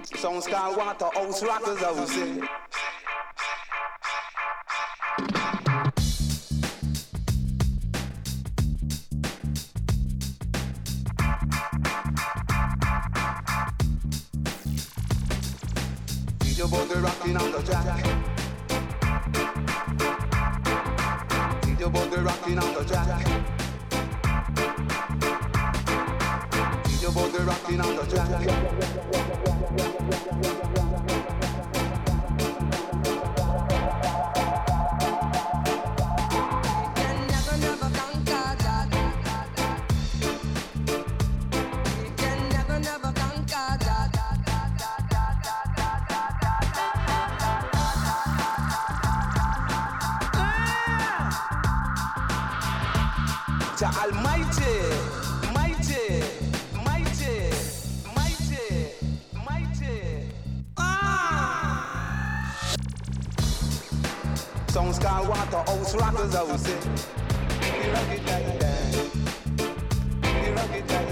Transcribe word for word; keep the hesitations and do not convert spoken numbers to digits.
Songs called Waterhouse Rockers, I would say. D J Buggy rocking on the track. D J Buggy rocking on the track. D J Buggy rocking on the track. Jah Almighty, mighty, mighty, mighty, mighty. Ah! Songs called Waterhouse Rockers, I would say. We rock it like that. We rock it like